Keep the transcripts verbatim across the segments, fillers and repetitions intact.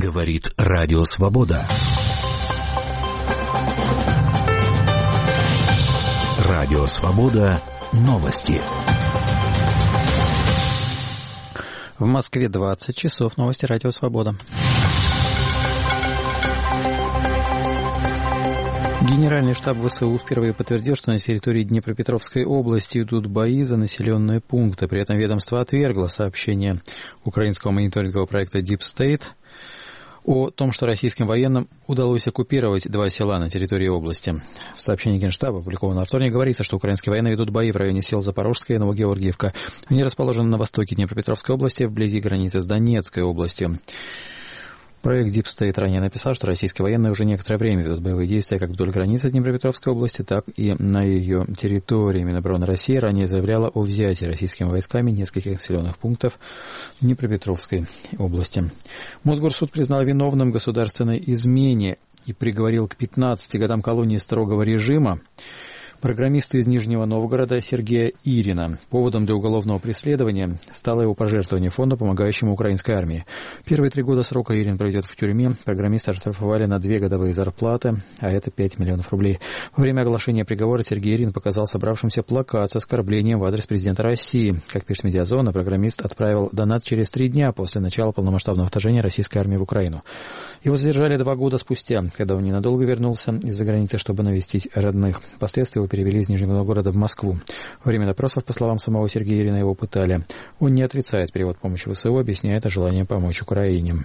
Говорит Радио Свобода. Радио Свобода. Новости. В Москве двадцать часов. Новости Радио Свобода. Генеральный штаб ВСУ впервые подтвердил, что на территории Днепропетровской области идут бои за населенные пункты. При этом ведомство отвергло сообщение украинского мониторингового проекта Deep State о том, что российским военным удалось оккупировать два села на территории области. В сообщении Генштаба, опубликованном во вторник, говорится, что украинские военные ведут бои в районе сел Запорожская и Новогеоргиевка. Они расположены на востоке Днепропетровской области, вблизи границы с Донецкой областью. Проект Deep State ранее написал, что российские военные уже некоторое время ведут боевые действия как вдоль границы Днепропетровской области, так и на ее территории. Минобороны России ранее заявляла о взятии российскими войсками нескольких населенных пунктов в Днепропетровской области. Мосгорсуд признал виновным в государственной измене и приговорил к пятнадцати годам колонии строгого режима программиста из Нижнего Новгорода Сергея Ирина. Поводом для уголовного преследования стало его пожертвование фонда, помогающему украинской армии. Первые три года срока Ирин проведет в тюрьме. Программиста оштрафовали на две годовые зарплаты, а это пять миллионов рублей. Во время оглашения приговора Сергей Ирин показал собравшимся плакат с оскорблением в адрес президента России. Как пишет Медиазона, программист отправил донат через три дня после начала полномасштабного вторжения российской армии в Украину. Его задержали два года спустя, когда он ненадолго вернулся из-за границы, чтобы навестить родных. Впоследствии перевели из Нижнего Новгорода в Москву. Во время допросов, по словам самого Сергея Ирина, его пытали. Он не отрицает перевод помощи ВСУ, объясняя это желанием помочь Украине.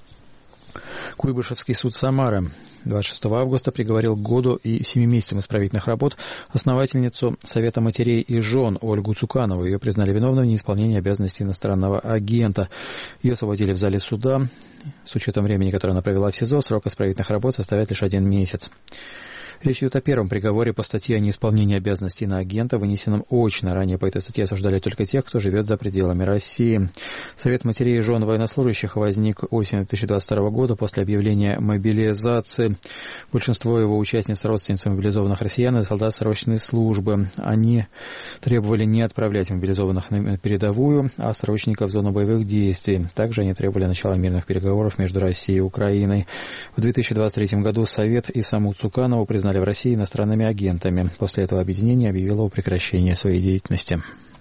Куйбышевский суд Самары двадцать шестого августа приговорил к году и семи месяцам исправительных работ основательницу Совета матерей и жен Ольгу Цуканову. Ее признали виновной в неисполнении обязанностей иностранного агента. Ее освободили в зале суда. С учетом времени, которое она провела в СИЗО, срок исправительных работ составляет лишь один месяц. Речь идет о первом приговоре по статье о неисполнении обязанностей на агента, вынесенном очно. Ранее по этой статье осуждали только тех, кто живет за пределами России. Совет матерей и жен военнослужащих возник осенью две тысячи двадцать второго года после объявления мобилизации. Большинство его участниц родственниц мобилизованных россиян и солдат срочной службы. Они требовали не отправлять мобилизованных на передовую, а срочников в зону боевых действий. Также они требовали начала мирных переговоров между Россией и Украиной. В две тысячи двадцать третьем году Совет и саму Цуканову признали в России иностранными агентами. После этого объединение объявило о прекращении своей деятельности.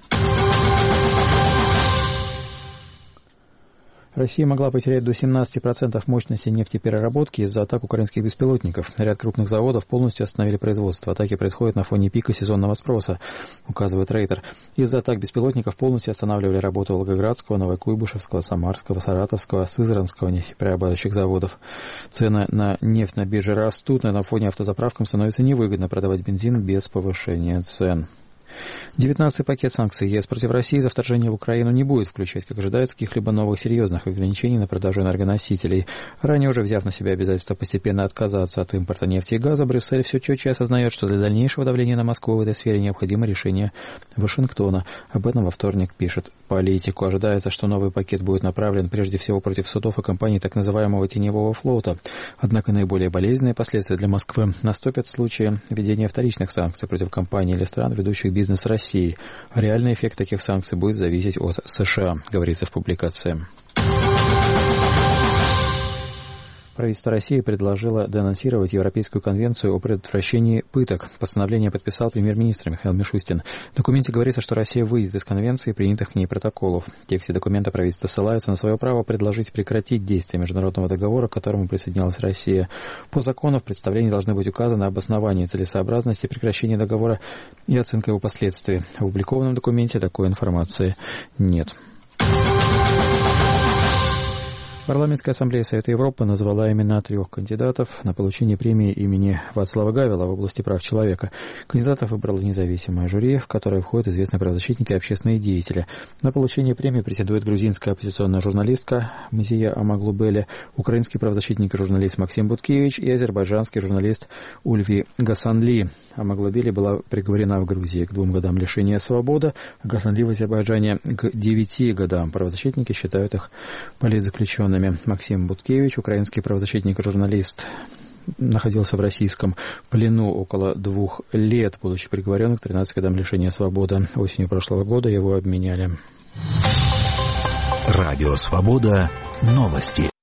Россия могла потерять до семнадцати процентов мощности нефтепереработки из-за атак украинских беспилотников. Ряд крупных заводов полностью остановили производство. Атаки происходят на фоне пика сезонного спроса, указывает Рейтер. Из-за атак беспилотников полностью останавливали работу Волгоградского, Новокуйбышевского, Самарского, Саратовского, Сызранского нефтеперерабатывающих заводов. Цены на нефть на бирже растут, но на фоне автозаправкам становится невыгодно продавать бензин без повышения цен. девятнадцатый пакет санкций ЕС против России за вторжение в Украину не будет включать, как ожидается, каких-либо новых серьезных ограничений на продажу энергоносителей. Ранее уже взяв на себя обязательство постепенно отказаться от импорта нефти и газа, Брюссель все четче осознает, что для дальнейшего давления на Москву в этой сфере необходимо решение Вашингтона. Об этом во вторник пишет Политику. Ожидается, что новый пакет будет направлен прежде всего против судов и компаний так называемого теневого флота. Однако наиболее болезненные последствия для Москвы наступят в случае введения вторичных санкций против компаний или стран, ведущих бизнес с Россией. Реальный эффект таких санкций будет зависеть от США, говорится в публикации. Правительство России предложило денонсировать Европейскую конвенцию о предотвращении пыток. Постановление подписал премьер-министр Михаил Мишустин. В документе говорится, что Россия выйдет из конвенции и принятых к ней протоколов. В тексте документа правительство ссылается на свое право предложить прекратить действие международного договора, к которому присоединялась Россия. По закону в представлении должны быть указаны обоснования целесообразности прекращения договора и оценка его последствий. В опубликованном документе такой информации нет. Парламентская ассамблея Совета Европы назвала имена трех кандидатов на получение премии имени Вацлава Гавела в области прав человека. Кандидатов выбрало независимое жюри, в которое входят известные правозащитники и общественные деятели. На получение премии претендует грузинская оппозиционная журналистка Мзия Амаглубели, украинский правозащитник и журналист Максим Буткевич и азербайджанский журналист Ульви Гасанли. Амаглубели была приговорена в Грузии к двум годам лишения свободы, а Гасанли в Азербайджане к девяти годам. Правозащитники считают их политзаключенными. Максим Буткевич, украинский правозащитник и журналист, находился в российском плену около двух лет, будучи приговорен к тринадцати годам лишения свободы. Осенью прошлого года его обменяли. Радио Свобода. Новости.